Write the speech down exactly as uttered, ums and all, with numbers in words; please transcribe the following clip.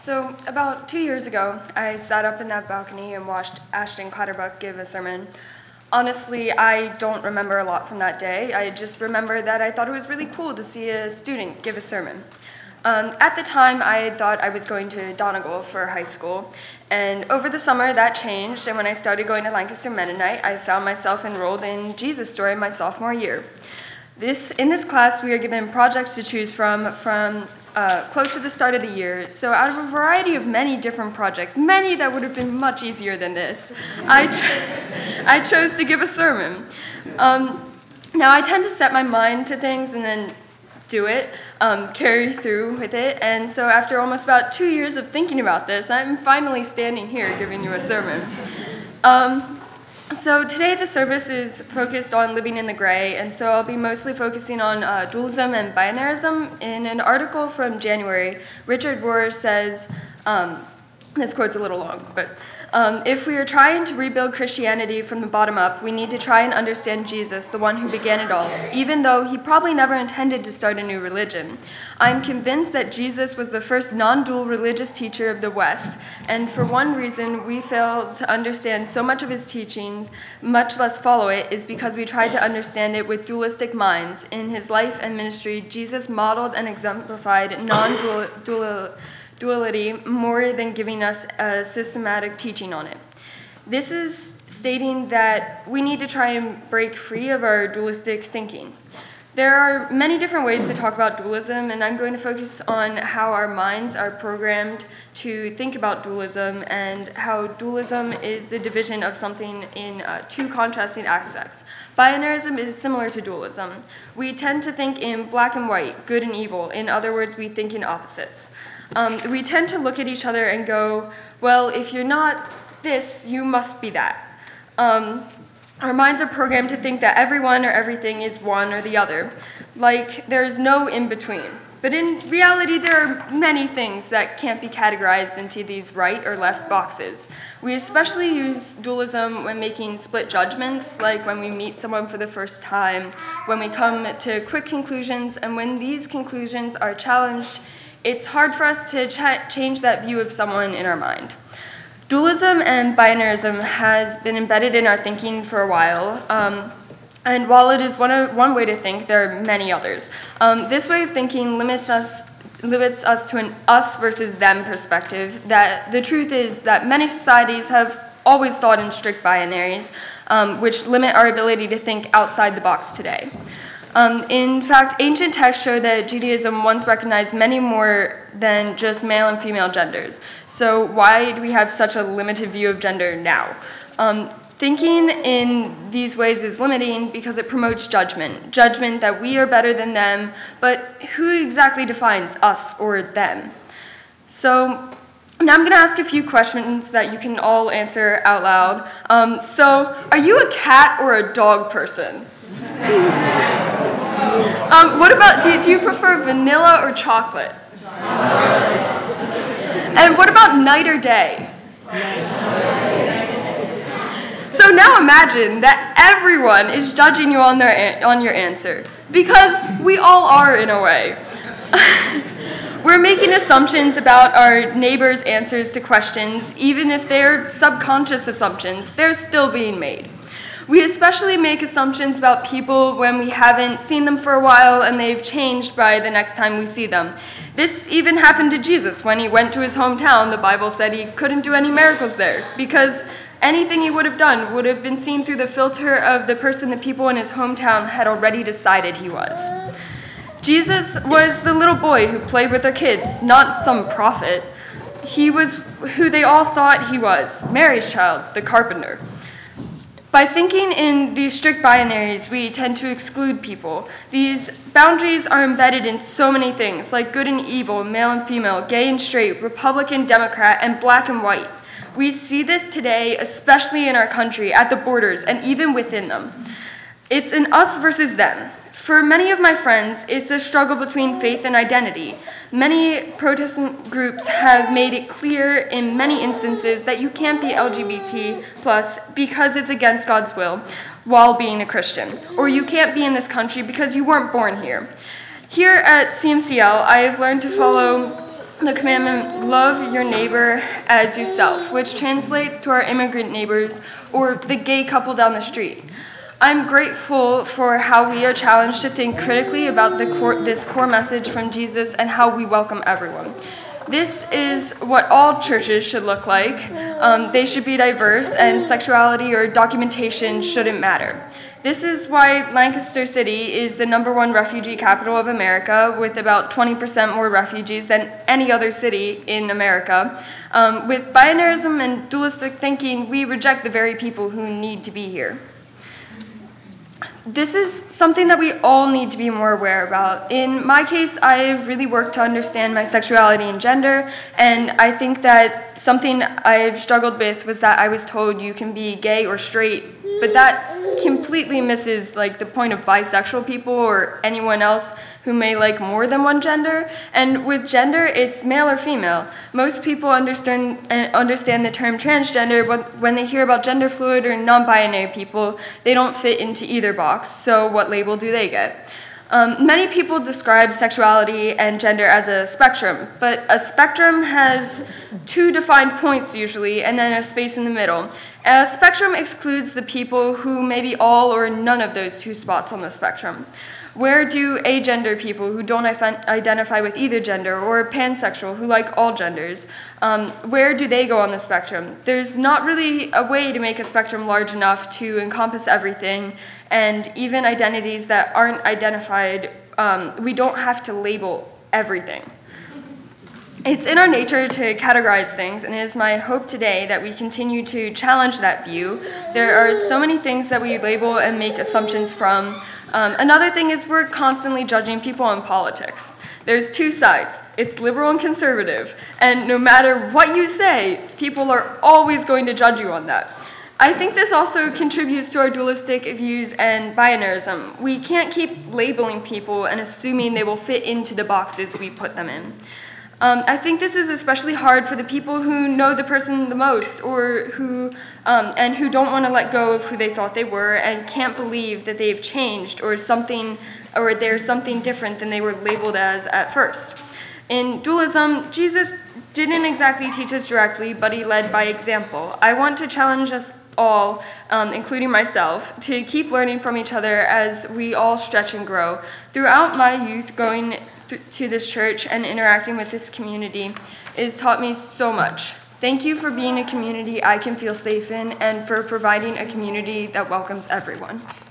So about two years ago, I sat up in that balcony and watched Ashton Clatterbuck give a sermon. Honestly, I don't remember a lot from that day. I just remember that I thought it was really cool to see a student give a sermon. Um, at the time, I thought I was going to Donegal for high school, and over the summer that changed, and when I started going to Lancaster Mennonite, I found myself enrolled in Jesus Story my sophomore year. This, in this class, we are given projects to choose from from uh, close to the start of the year. So out of a variety of many different projects, many that would have been much easier than this, I, ch- I chose to give a sermon. Um, now, I tend to set my mind to things and then do it, um, carry through with it, and so after almost about two years of thinking about this, I'm finally standing here giving you a sermon. Um, so today the service is focused on living in the gray, and so I'll be mostly focusing on uh, dualism and binarism. In an article from January, Richard Rohr says, um, this quote's a little long, but Um, if we are trying to rebuild Christianity from the bottom up, we need to try and understand Jesus, the one who began it all, even though he probably never intended to start a new religion. I'm convinced that Jesus was the first non-dual religious teacher of the West, and for one reason we fail to understand so much of his teachings, much less follow it, is because we tried to understand it with dualistic minds. In his life and ministry, Jesus modeled and exemplified non-dual dual, duality more than giving us a systematic teaching on it. This is stating that we need to try and break free of our dualistic thinking. There are many different ways to talk about dualism, and I'm going to focus on how our minds are programmed to think about dualism and how dualism is the division of something in uh, two contrasting aspects. Binarism is similar to dualism. We tend to think in black and white, good and evil. In other words, we think in opposites. Um, we tend to look at each other and go, well, if you're not this, you must be that. Um, our minds are programmed to think that everyone or everything is one or the other, like there's no in-between. But in reality, there are many things that can't be categorized into these right or left boxes. We especially use dualism when making split judgments, like when we meet someone for the first time, when we come to quick conclusions, and when these conclusions are challenged, it's hard for us to ch- change that view of someone in our mind. Dualism and binarism has been embedded in our thinking for a while, um, and while it is one, of, one way to think, there are many others. Um, this way of thinking limits us, limits us to an us versus them perspective, that the truth is that many societies have always thought in strict binaries, um, which limit our ability to think outside the box today. Um, in fact, ancient texts show that Judaism once recognized many more than just male and female genders. So why do we have such a limited view of gender now? Um, thinking in these ways is limiting because it promotes judgment, judgment that we are better than them, but who exactly defines us or them? So now I'm going to ask a few questions that you can all answer out loud. Um, so are you a cat or a dog person? Um, what about, do you, do you prefer vanilla or chocolate? And what about night or day? So now imagine that everyone is judging you on, their, on your answer, because we all are in a way. We're making assumptions about our neighbors' answers to questions, even if they're subconscious assumptions, they're still being made. We especially make assumptions about people when we haven't seen them for a while and they've changed by the next time we see them. This even happened to Jesus. When he went to his hometown, the Bible said he couldn't do any miracles there because anything he would have done would have been seen through the filter of the person the people in his hometown had already decided he was. Jesus was the little boy who played with their kids, not some prophet. He was who they all thought he was, Mary's child, the carpenter. By thinking in these strict binaries, we tend to exclude people. These boundaries are embedded in so many things, like good and evil, male and female, gay and straight, Republican, Democrat, and black and white. We see this today, especially in our country, at the borders, and even within them. It's an us versus them. For many of my friends, it's a struggle between faith and identity. Many Protestant groups have made it clear in many instances that you can't be L G B T plus because it's against God's will while being a Christian, or you can't be in this country because you weren't born here. Here at C M C L, I have learned to follow the commandment, love your neighbor as yourself, which translates to our immigrant neighbors or the gay couple down the street. I'm grateful for how we are challenged to think critically about the core, this core message from Jesus and how we welcome everyone. This is what all churches should look like. Um, they should be diverse, and sexuality or documentation shouldn't matter. This is why Lancaster City is the number one refugee capital of America, with about twenty percent more refugees than any other city in America. Um, with binarism and dualistic thinking, we reject the very people who need to be here. This is something that we all need to be more aware about. In my case, I've really worked to understand my sexuality and gender, and I think that something I've struggled with was that I was told you can be gay or straight, but that completely misses like the point of bisexual people or anyone else who may like more than one gender. And with gender, it's male or female. Most people understand uh, understand the term transgender, but when they hear about gender fluid or non-binary people, they don't fit into either box. So what label do they get? Um, many people describe sexuality and gender as a spectrum, but a spectrum has two defined points usually, and then a space in the middle. A spectrum excludes the people who may be all or none of those two spots on the spectrum. Where do agender people who don't identify with either gender, or pansexual who like all genders, um, where do they go on the spectrum? There's not really a way to make a spectrum large enough to encompass everything, and even identities that aren't identified, um, we don't have to label everything. It's in our nature to categorize things, and it is my hope today that we continue to challenge that view. There are so many things that we label and make assumptions from. Um, another thing is we're constantly judging people on politics. There's two sides. It's liberal and conservative, and no matter what you say, people are always going to judge you on that. I think this also contributes to our dualistic views and binarism. We can't keep labeling people and assuming they will fit into the boxes we put them in. Um, I think this is especially hard for the people who know the person the most, or who um, and who don't want to let go of who they thought they were and can't believe that they've changed or something, or they're something different than they were labeled as at first. In dualism, Jesus didn't exactly teach us directly, but he led by example. I want to challenge us all, um, including myself, to keep learning from each other as we all stretch and grow. Throughout my youth, going to this church and interacting with this community has taught me so much. Thank you for being a community I can feel safe in, and for providing a community that welcomes everyone.